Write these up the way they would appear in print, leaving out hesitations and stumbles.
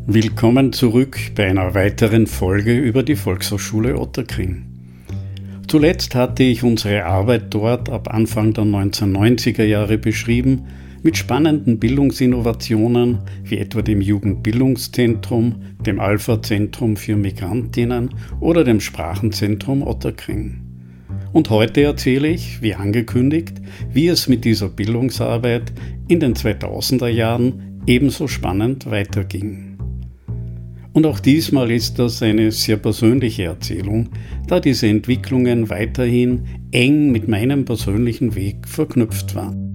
Willkommen zurück bei einer weiteren Folge über die Volkshochschule Ottakring. Zuletzt hatte ich unsere Arbeit dort ab Anfang der 1990er Jahre beschrieben, mit spannenden Bildungsinnovationen wie etwa dem Jugendbildungszentrum, dem Alpha-Zentrum für Migrantinnen oder dem Sprachenzentrum Ottakring. Und heute erzähle ich, wie angekündigt, wie es mit dieser Bildungsarbeit in den 2000er Jahren ebenso spannend weiterging. Und auch diesmal ist das eine sehr persönliche Erzählung, da diese Entwicklungen weiterhin eng mit meinem persönlichen Weg verknüpft waren.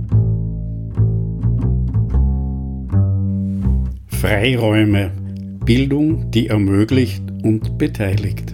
Freiräume, Bildung, die ermöglicht und beteiligt.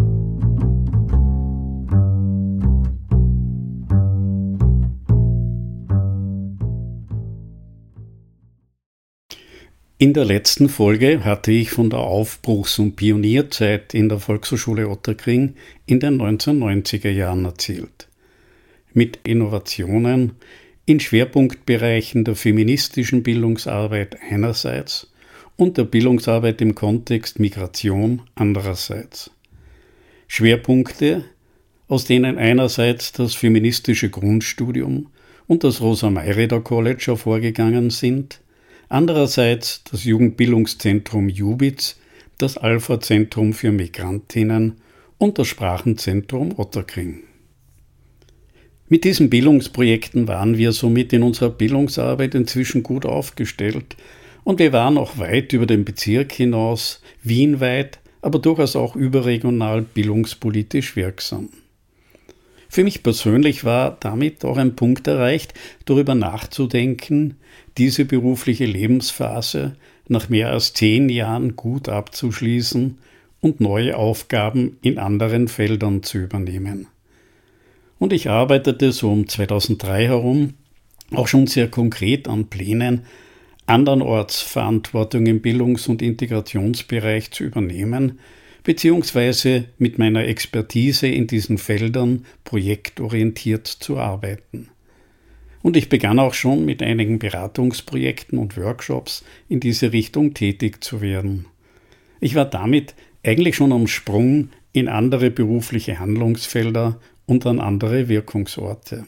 In der letzten Folge hatte ich von der Aufbruchs- und Pionierzeit in der Volkshochschule Ottakring in den 1990er Jahren erzählt. Mit Innovationen in Schwerpunktbereichen der feministischen Bildungsarbeit einerseits und der Bildungsarbeit im Kontext Migration andererseits. Schwerpunkte, aus denen einerseits das feministische Grundstudium und das Rosa-Mayreder College hervorgegangen sind, andererseits das Jugendbildungszentrum Jubitz, das Alpha-Zentrum für Migrantinnen und das Sprachenzentrum Ottakring. Mit diesen Bildungsprojekten waren wir somit in unserer Bildungsarbeit inzwischen gut aufgestellt und wir waren auch weit über den Bezirk hinaus, wienweit, aber durchaus auch überregional bildungspolitisch wirksam. Für mich persönlich war damit auch ein Punkt erreicht, darüber nachzudenken, diese berufliche Lebensphase nach mehr als 10 Jahren gut abzuschließen und neue Aufgaben in anderen Feldern zu übernehmen. Und ich arbeitete so um 2003 herum auch schon sehr konkret an Plänen, andernorts Verantwortung im Bildungs- und Integrationsbereich zu übernehmen, beziehungsweise mit meiner Expertise in diesen Feldern projektorientiert zu arbeiten. Und ich begann auch schon mit einigen Beratungsprojekten und Workshops in diese Richtung tätig zu werden. Ich war damit eigentlich schon am Sprung in andere berufliche Handlungsfelder und an andere Wirkungsorte.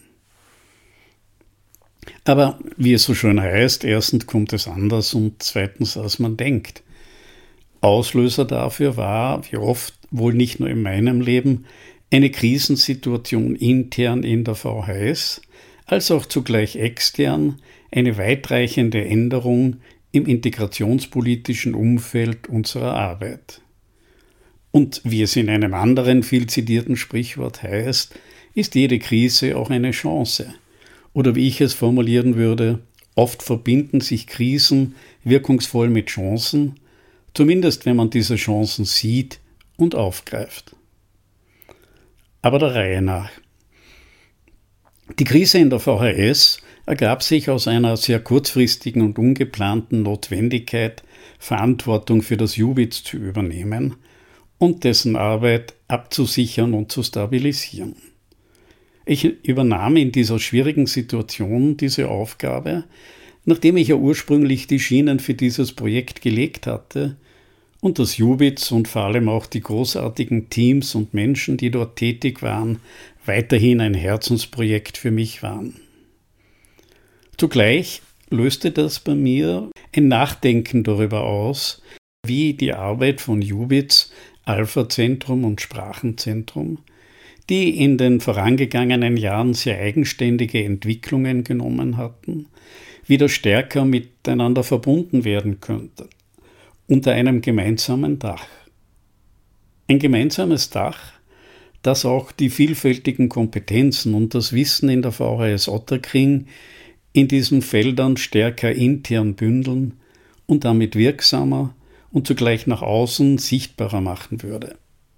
Aber wie es so schön heißt, erstens kommt es anders und zweitens, als man denkt. Auslöser dafür war, wie oft, wohl nicht nur in meinem Leben, eine Krisensituation intern in der VHS, als auch zugleich extern eine weitreichende Änderung im integrationspolitischen Umfeld unserer Arbeit. Und wie es in einem anderen viel zitierten Sprichwort heißt, ist jede Krise auch eine Chance. Oder wie ich es formulieren würde, oft verbinden sich Krisen wirkungsvoll mit Chancen, zumindest wenn man diese Chancen sieht und aufgreift. Aber der Reihe nach. Die Krise in der VHS ergab sich aus einer sehr kurzfristigen und ungeplanten Notwendigkeit, Verantwortung für das Jubitz zu übernehmen und dessen Arbeit abzusichern und zu stabilisieren. Ich übernahm in dieser schwierigen Situation diese Aufgabe, nachdem ich ja ursprünglich die Schienen für dieses Projekt gelegt hatte und das Jubitz und vor allem auch die großartigen Teams und Menschen, die dort tätig waren, weiterhin ein Herzensprojekt für mich waren. Zugleich löste das bei mir ein Nachdenken darüber aus, wie die Arbeit von Jubitz, Alpha-Zentrum und Sprachenzentrum, die in den vorangegangenen Jahren sehr eigenständige Entwicklungen genommen hatten, wieder stärker miteinander verbunden werden könnte, unter einem gemeinsamen Dach. Ein gemeinsames Dach, das auch die vielfältigen Kompetenzen und das Wissen in der VHS Ottakring in diesen Feldern stärker intern bündeln und damit wirksamer und zugleich nach außen sichtbarer machen würde.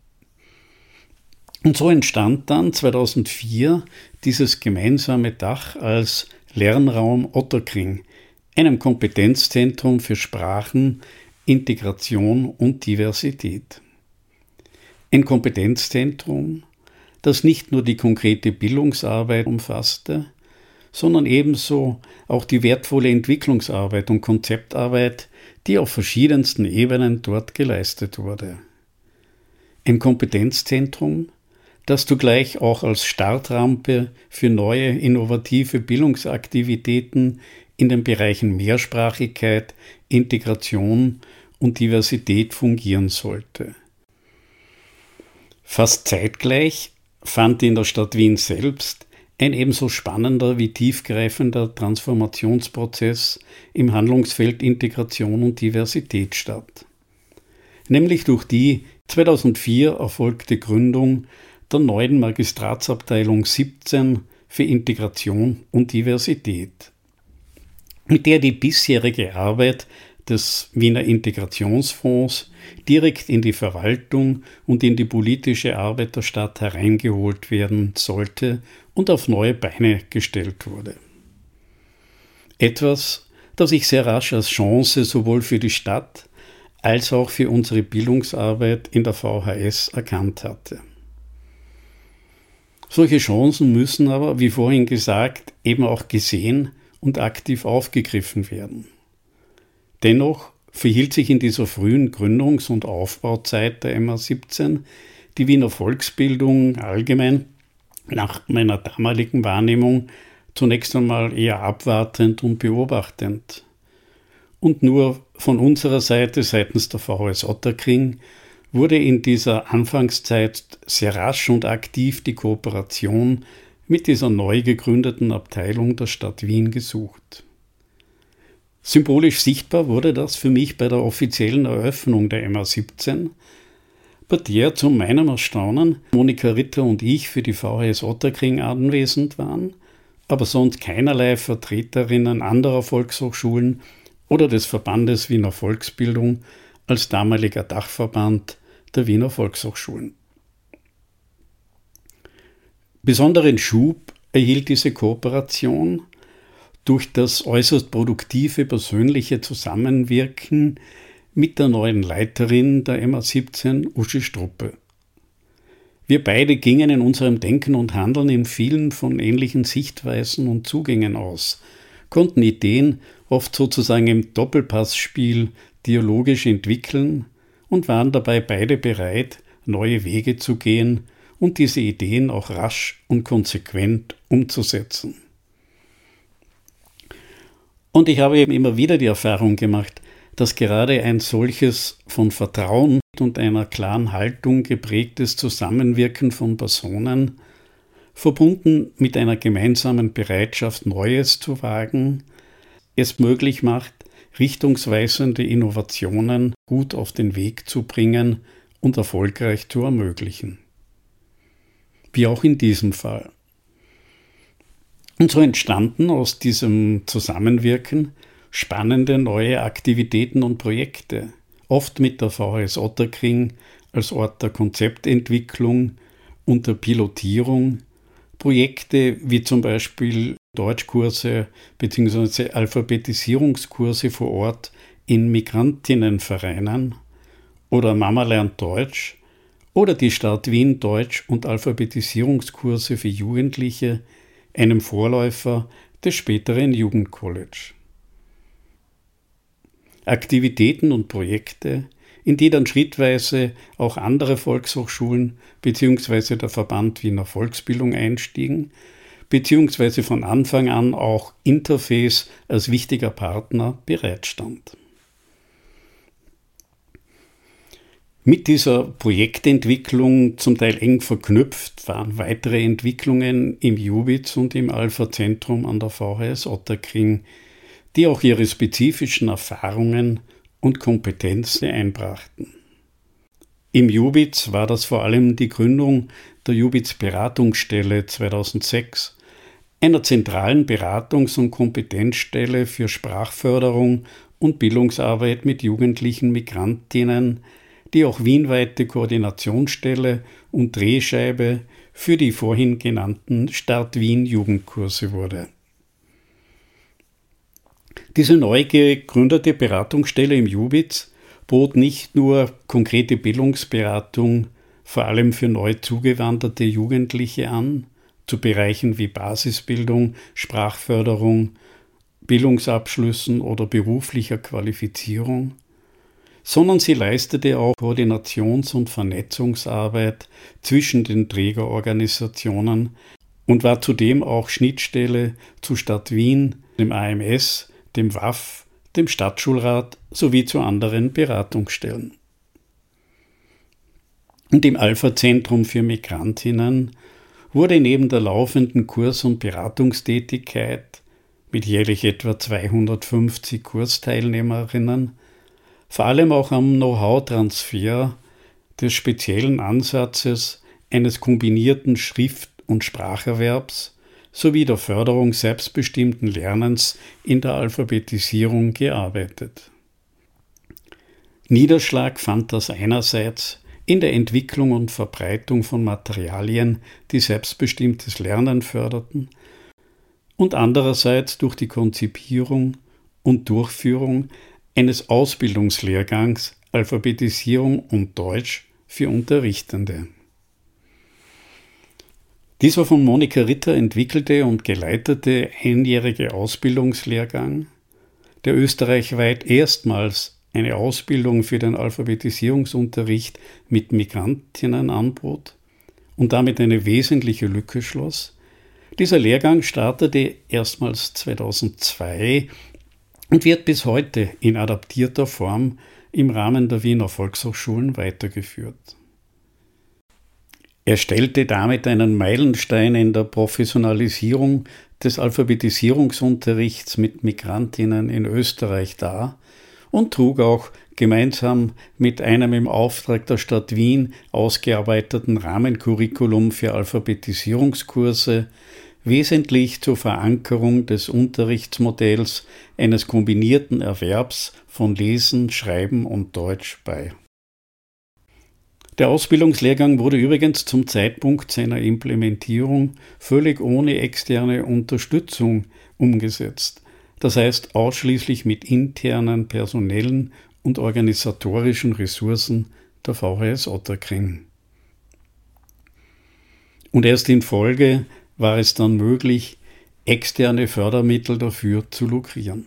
Und so entstand dann 2004 dieses gemeinsame Dach als Lernraum Ottakring, einem Kompetenzzentrum für Sprachen, Integration und Diversität. Ein Kompetenzzentrum, das nicht nur die konkrete Bildungsarbeit umfasste, sondern ebenso auch die wertvolle Entwicklungsarbeit und Konzeptarbeit, die auf verschiedensten Ebenen dort geleistet wurde. Ein Kompetenzzentrum, das zugleich auch als Startrampe für neue, innovative Bildungsaktivitäten in den Bereichen Mehrsprachigkeit, Integration und Diversität fungieren sollte. Fast zeitgleich fand in der Stadt Wien selbst ein ebenso spannender wie tiefgreifender Transformationsprozess im Handlungsfeld Integration und Diversität statt. Nämlich durch die 2004 erfolgte Gründung der neuen Magistratsabteilung 17 für Integration und Diversität, mit der die bisherige Arbeit des Wiener Integrationsfonds direkt in die Verwaltung und in die politische Arbeit der Stadt hereingeholt werden sollte und auf neue Beine gestellt wurde. Etwas, das ich sehr rasch als Chance sowohl für die Stadt als auch für unsere Bildungsarbeit in der VHS erkannt hatte. Solche Chancen müssen aber, wie vorhin gesagt, eben auch gesehen und aktiv aufgegriffen werden. Dennoch verhielt sich in dieser frühen Gründungs- und Aufbauzeit der MA17 die Wiener Volksbildung allgemein nach meiner damaligen Wahrnehmung zunächst einmal eher abwartend und beobachtend. Und nur von unserer Seite, seitens der VHS Otterkring, wurde in dieser Anfangszeit sehr rasch und aktiv die Kooperation mit dieser neu gegründeten Abteilung der Stadt Wien gesucht. Symbolisch sichtbar wurde das für mich bei der offiziellen Eröffnung der MA17, bei der zu meinem Erstaunen Monika Ritter und ich für die VHS Otterkring anwesend waren, aber sonst keinerlei Vertreterinnen anderer Volkshochschulen oder des Verbandes Wiener Volksbildung als damaliger Dachverband der Wiener Volkshochschulen. Besonderen Schub erhielt diese Kooperation durch das äußerst produktive persönliche Zusammenwirken mit der neuen Leiterin der MA17, Uschi Struppe. Wir beide gingen in unserem Denken und Handeln in vielen von ähnlichen Sichtweisen und Zugängen aus, konnten Ideen oft sozusagen im Doppelpassspiel dialogisch entwickeln und waren dabei beide bereit, neue Wege zu gehen und diese Ideen auch rasch und konsequent umzusetzen. Und ich habe eben immer wieder die Erfahrung gemacht, dass gerade ein solches von Vertrauen und einer klaren Haltung geprägtes Zusammenwirken von Personen, verbunden mit einer gemeinsamen Bereitschaft, Neues zu wagen, es möglich macht, richtungsweisende Innovationen gut auf den Weg zu bringen und erfolgreich zu ermöglichen. Wie auch in diesem Fall. Und so entstanden aus diesem Zusammenwirken spannende neue Aktivitäten und Projekte, oft mit der VHS Otterkring als Ort der Konzeptentwicklung und der Pilotierung, Projekte wie zum Beispiel Deutschkurse bzw. Alphabetisierungskurse vor Ort in Migrantinnenvereinen oder Mama lernt Deutsch oder die Stadt Wien Deutsch- und Alphabetisierungskurse für Jugendliche, einem Vorläufer des späteren Jugendcollege. Aktivitäten und Projekte, in die dann schrittweise auch andere Volkshochschulen bzw. der Verband Wiener Volksbildung einstiegen, bzw. von Anfang an auch Interface als wichtiger Partner bereitstand. Mit dieser Projektentwicklung, zum Teil eng verknüpft, waren weitere Entwicklungen im JUBIZ und im Alpha-Zentrum an der VHS Otterkring, die auch ihre spezifischen Erfahrungen und Kompetenzen einbrachten. Im JUBIZ war das vor allem die Gründung der JUBIZ-Beratungsstelle 2006, einer zentralen Beratungs- und Kompetenzstelle für Sprachförderung und Bildungsarbeit mit jugendlichen Migrantinnen, die auch wienweite Koordinationsstelle und Drehscheibe für die vorhin genannten Start Wien Jugendkurse wurde. Diese neu gegründete Beratungsstelle im JUBIZ bot nicht nur konkrete Bildungsberatung, vor allem für neu zugewanderte Jugendliche an, zu Bereichen wie Basisbildung, Sprachförderung, Bildungsabschlüssen oder beruflicher Qualifizierung, sondern sie leistete auch Koordinations- und Vernetzungsarbeit zwischen den Trägerorganisationen und war zudem auch Schnittstelle zu Stadt Wien, dem AMS, dem WAF, dem Stadtschulrat sowie zu anderen Beratungsstellen. Und im Alpha-Zentrum für Migrantinnen wurde neben der laufenden Kurs- und Beratungstätigkeit mit jährlich etwa 250 Kursteilnehmerinnen vor allem auch am Know-how-Transfer des speziellen Ansatzes eines kombinierten Schrift- und Spracherwerbs sowie der Förderung selbstbestimmten Lernens in der Alphabetisierung gearbeitet. Niederschlag fand das einerseits in der Entwicklung und Verbreitung von Materialien, die selbstbestimmtes Lernen förderten, und andererseits durch die Konzipierung und Durchführung eines Ausbildungslehrgangs Alphabetisierung und Deutsch für Unterrichtende. Dieser von Monika Ritter entwickelte und geleitete einjährige Ausbildungslehrgang, der österreichweit erstmals eine Ausbildung für den Alphabetisierungsunterricht mit Migrantinnen anbot und damit eine wesentliche Lücke schloss. Dieser Lehrgang startete erstmals 2002 und wird bis heute in adaptierter Form im Rahmen der Wiener Volkshochschulen weitergeführt. Er stellte damit einen Meilenstein in der Professionalisierung des Alphabetisierungsunterrichts mit Migrantinnen in Österreich dar und trug auch gemeinsam mit einem im Auftrag der Stadt Wien ausgearbeiteten Rahmencurriculum für Alphabetisierungskurse wesentlich zur Verankerung des Unterrichtsmodells eines kombinierten Erwerbs von Lesen, Schreiben und Deutsch bei. Der Ausbildungslehrgang wurde übrigens zum Zeitpunkt seiner Implementierung völlig ohne externe Unterstützung umgesetzt, das heißt ausschließlich mit internen personellen und organisatorischen Ressourcen der VHS Ottakring. Und erst in Folge war es dann möglich, externe Fördermittel dafür zu lukrieren.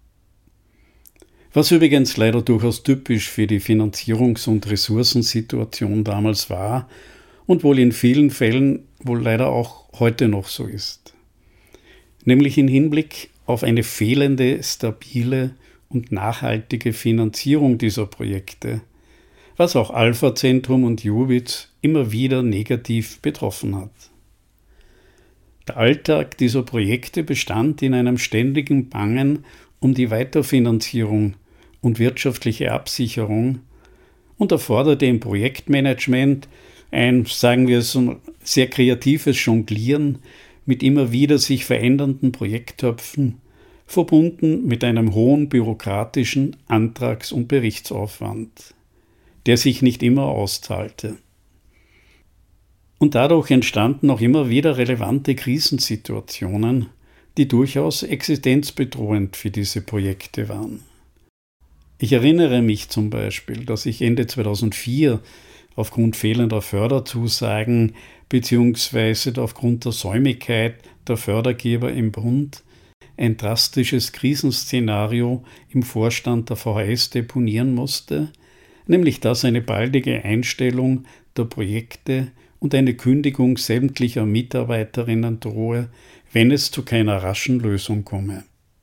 Was übrigens leider durchaus typisch für die Finanzierungs- und Ressourcensituation damals war und wohl in vielen Fällen wohl leider auch heute noch so ist. Nämlich im Hinblick auf eine fehlende, stabile und nachhaltige Finanzierung dieser Projekte, was auch Alpha-Zentrum und Jubitz immer wieder negativ betroffen hat. Der Alltag dieser Projekte bestand in einem ständigen Bangen um die Weiterfinanzierung und wirtschaftliche Absicherung und erforderte im Projektmanagement ein, sagen wir so, sehr kreatives Jonglieren mit immer wieder sich verändernden Projekttöpfen, verbunden mit einem hohen bürokratischen Antrags- und Berichtsaufwand, der sich nicht immer auszahlte. Und dadurch entstanden auch immer wieder relevante Krisensituationen, die durchaus existenzbedrohend für diese Projekte waren. Ich erinnere mich zum Beispiel, dass ich Ende 2004 aufgrund fehlender Förderzusagen bzw. aufgrund der Säumigkeit der Fördergeber im Bund ein drastisches Krisenszenario im Vorstand der VHS deponieren musste, nämlich dass eine baldige Einstellung der Projekte und eine Kündigung sämtlicher Mitarbeiterinnen drohe, wenn es zu keiner raschen Lösung komme.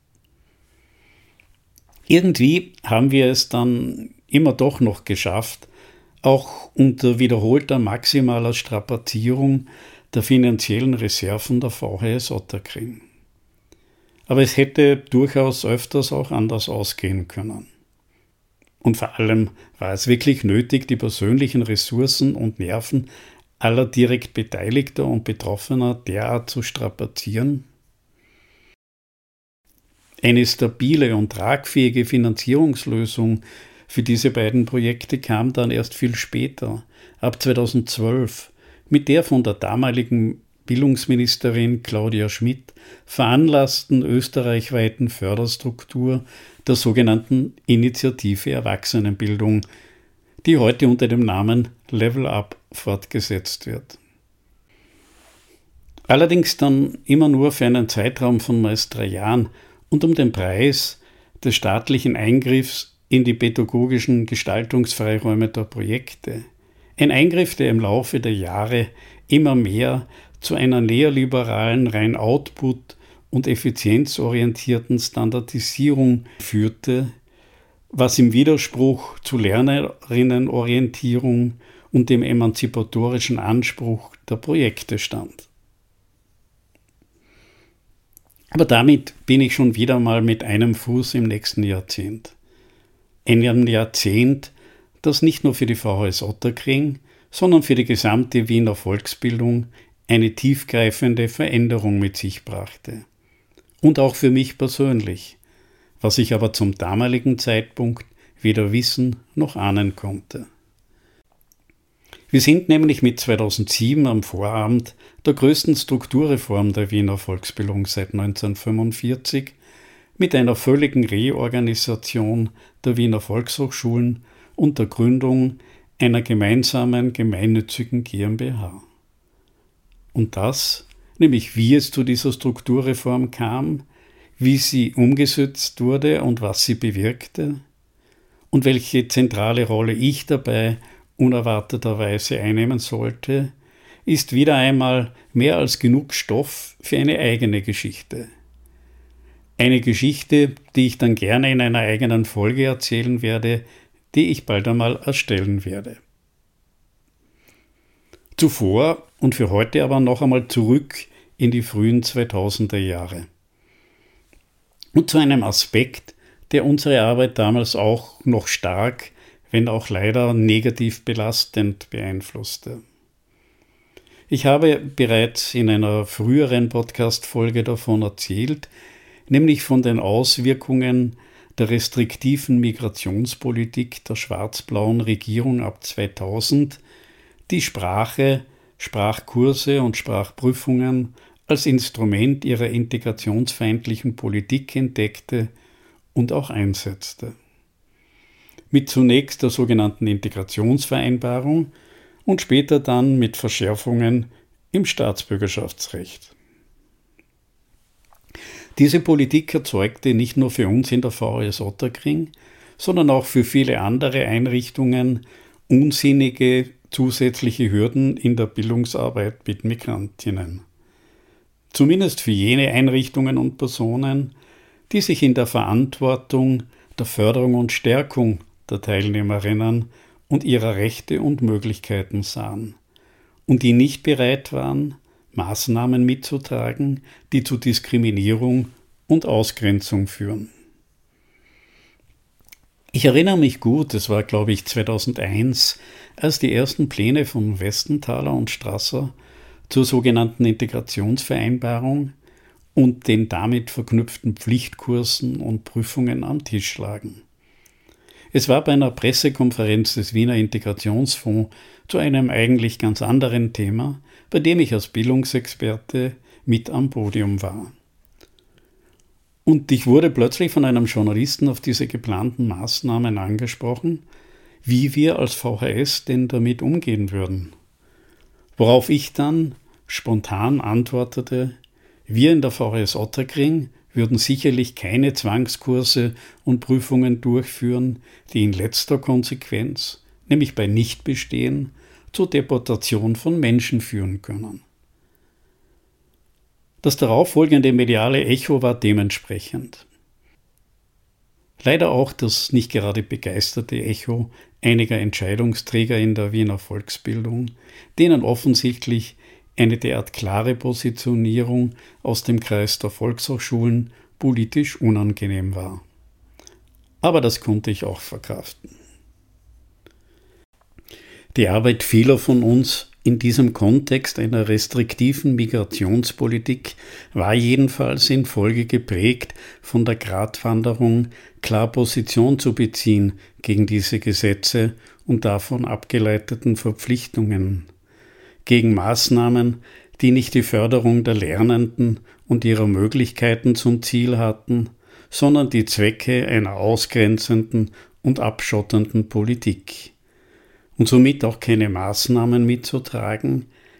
Irgendwie haben wir es dann immer doch noch geschafft, auch unter wiederholter maximaler Strapazierung der finanziellen Reserven der VHS Ottakring. Aber es hätte durchaus öfters auch anders ausgehen können. Und vor allem war es wirklich nötig, die persönlichen Ressourcen und Nerven aller direkt Beteiligter und Betroffener derart zu strapazieren? Eine stabile und tragfähige Finanzierungslösung für diese beiden Projekte kam dann erst viel später, ab 2012, mit der von der damaligen Bildungsministerin Claudia Schmidt veranlassten österreichweiten Förderstruktur der sogenannten Initiative Erwachsenenbildung, die heute unter dem Namen Level Up fortgesetzt wird. Allerdings dann immer nur für einen Zeitraum von meist 3 Jahren und um den Preis des staatlichen Eingriffs in die pädagogischen Gestaltungsfreiräume der Projekte. Ein Eingriff, der im Laufe der Jahre immer mehr zu einer neoliberalen, rein output- und effizienzorientierten Standardisierung führte, was im Widerspruch zu Lernerinnenorientierung und dem emanzipatorischen Anspruch der Projekte stand. Aber damit bin ich schon wieder mal mit einem Fuß im nächsten Jahrzehnt. Einem Jahrzehnt, das nicht nur für die VHS Otterkring, sondern für die gesamte Wiener Volksbildung eine tiefgreifende Veränderung mit sich brachte. Und auch für mich persönlich, was ich aber zum damaligen Zeitpunkt weder wissen noch ahnen konnte. Wir sind nämlich mit 2007 am Vorabend der größten Strukturreform der Wiener Volksbildung seit 1945 mit einer völligen Reorganisation der Wiener Volkshochschulen und der Gründung einer gemeinsamen gemeinnützigen GmbH. Und das, nämlich wie es zu dieser Strukturreform kam, wie sie umgesetzt wurde und was sie bewirkte und welche zentrale Rolle ich dabei unerwarteterweise einnehmen sollte, ist wieder einmal mehr als genug Stoff für eine eigene Geschichte. Eine Geschichte, die ich dann gerne in einer eigenen Folge erzählen werde, die ich bald einmal erstellen werde. Zuvor und für heute aber noch einmal zurück in die frühen 2000er Jahre. Und zu einem Aspekt, der unsere Arbeit damals auch noch stark, wenn auch leider negativ belastend beeinflusste. Ich habe bereits in einer früheren Podcast-Folge davon erzählt, nämlich von den Auswirkungen der restriktiven Migrationspolitik der schwarz-blauen Regierung ab 2000, die Sprache, Sprachkurse und Sprachprüfungen als Instrument ihrer integrationsfeindlichen Politik entdeckte und auch einsetzte. Mit zunächst der sogenannten Integrationsvereinbarung und später dann mit Verschärfungen im Staatsbürgerschaftsrecht. Diese Politik erzeugte nicht nur für uns in der VHS Otterkring, sondern auch für viele andere Einrichtungen unsinnige zusätzliche Hürden in der Bildungsarbeit mit Migrantinnen. Zumindest für jene Einrichtungen und Personen, die sich in der Verantwortung der Förderung und Stärkung der Teilnehmerinnen und ihrer Rechte und Möglichkeiten sahen und die nicht bereit waren, Maßnahmen mitzutragen, die zu Diskriminierung und Ausgrenzung führen. Ich erinnere mich gut, es war glaube ich 2001, als die ersten Pläne von Westenthaler und Strasser zur sogenannten Integrationsvereinbarung und den damit verknüpften Pflichtkursen und Prüfungen am Tisch lagen. Es war bei einer Pressekonferenz des Wiener Integrationsfonds zu einem eigentlich ganz anderen Thema, bei dem ich als Bildungsexperte mit am Podium war. Und ich wurde plötzlich von einem Journalisten auf diese geplanten Maßnahmen angesprochen, wie wir als VHS denn damit umgehen würden. Worauf ich dann spontan antwortete, wir in der VHS Otterkring würden sicherlich keine Zwangskurse und Prüfungen durchführen, die in letzter Konsequenz, nämlich bei Nichtbestehen, zur Deportation von Menschen führen können. Das darauffolgende mediale Echo war dementsprechend. Leider auch das nicht gerade begeisterte Echo einiger Entscheidungsträger in der Wiener Volksbildung, denen offensichtlich eine derart klare Positionierung aus dem Kreis der Volkshochschulen politisch unangenehm war. Aber das konnte ich auch verkraften. Die Arbeit vieler von uns in diesem Kontext einer restriktiven Migrationspolitik war jedenfalls in Folge geprägt von der Gratwanderung, klar Position zu beziehen gegen diese Gesetze und davon abgeleiteten Verpflichtungen, gegen Maßnahmen, die nicht die Förderung der Lernenden und ihrer Möglichkeiten zum Ziel hatten, sondern die Zwecke einer ausgrenzenden und abschottenden Politik. Und somit auch keine Maßnahmen mitzutragen,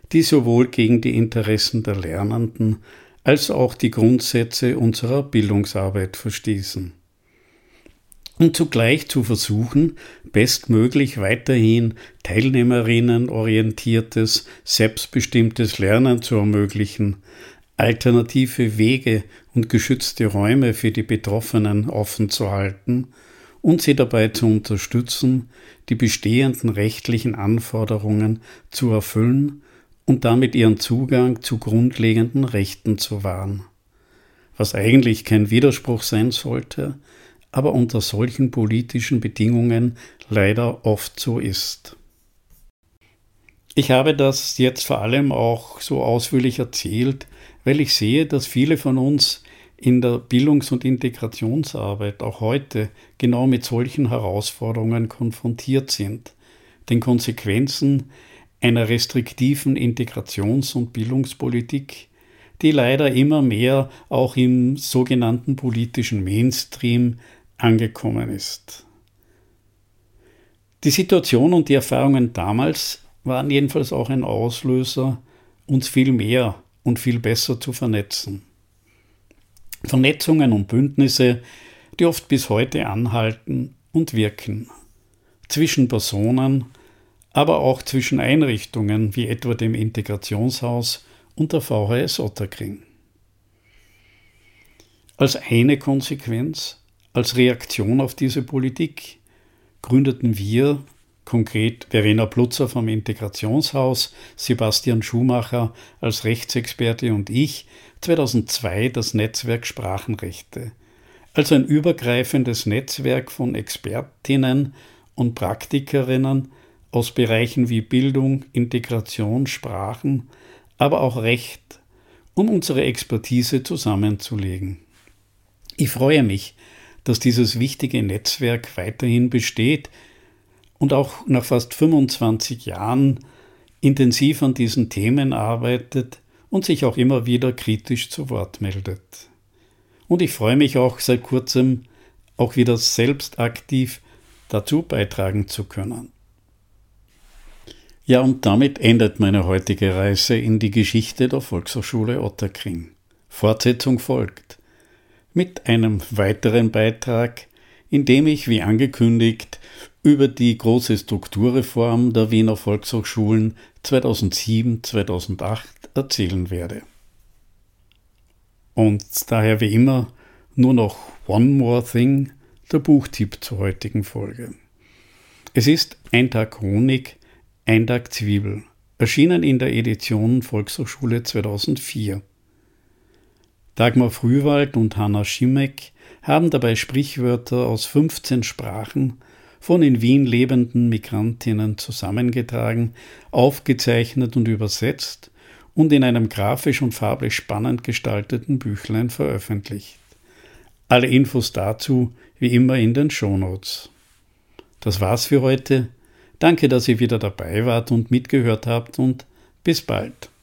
die sowohl gegen die Interessen der Lernenden als auch die Grundsätze unserer Bildungsarbeit verstießen. Und zugleich zu versuchen, bestmöglich weiterhin teilnehmerinnenorientiertes, selbstbestimmtes Lernen zu ermöglichen, alternative Wege und geschützte Räume für die Betroffenen offen zu halten und sie dabei zu unterstützen, die bestehenden rechtlichen Anforderungen zu erfüllen und damit ihren Zugang zu grundlegenden Rechten zu wahren. Was eigentlich kein Widerspruch sein sollte, aber unter solchen politischen Bedingungen leider oft so ist. Ich habe das jetzt vor allem auch so ausführlich erzählt, weil ich sehe, dass viele von uns in der Bildungs- und Integrationsarbeit auch heute genau mit solchen Herausforderungen konfrontiert sind. Den Konsequenzen einer restriktiven Integrations- und Bildungspolitik, die leider immer mehr auch im sogenannten politischen Mainstream angekommen ist. Die Situation und die Erfahrungen damals waren jedenfalls auch ein Auslöser, uns viel mehr und viel besser zu vernetzen. Vernetzungen und Bündnisse, die oft bis heute anhalten und wirken. Zwischen Personen, aber auch zwischen Einrichtungen wie etwa dem Integrationshaus und der VHS Ottakring. Als eine Konsequenz, als Reaktion auf diese Politik, gründeten wir, konkret Verena Plutzer vom Integrationshaus, Sebastian Schumacher als Rechtsexperte und ich, 2002 das Netzwerk Sprachenrechte, also ein übergreifendes Netzwerk von Expertinnen und Praktikerinnen aus Bereichen wie Bildung, Integration, Sprachen, aber auch Recht, um unsere Expertise zusammenzulegen. Ich freue mich, dass dieses wichtige Netzwerk weiterhin besteht und auch nach fast 25 Jahren intensiv an diesen Themen arbeitet und sich auch immer wieder kritisch zu Wort meldet. Und ich freue mich auch seit kurzem auch wieder selbst aktiv dazu beitragen zu können. Ja, und damit endet meine heutige Reise in die Geschichte der Volkshochschule Ottakring. Fortsetzung folgt mit einem weiteren Beitrag, in dem ich, wie angekündigt, über die große Strukturreform der Wiener Volkshochschulen 2007-2008 erzählen werde. Und daher wie immer nur noch One More Thing, der Buchtipp zur heutigen Folge. Es ist Ein Tag Honig, ein Tag Zwiebel, erschienen in der Edition Volkshochschule 2004. Dagmar Frühwald und Hanna Schimek haben dabei Sprichwörter aus 15 Sprachen von in Wien lebenden Migrantinnen zusammengetragen, aufgezeichnet und übersetzt und in einem grafisch und farblich spannend gestalteten Büchlein veröffentlicht. Alle Infos dazu wie immer in den Shownotes. Das war's für heute. Danke, dass ihr wieder dabei wart und mitgehört habt und bis bald.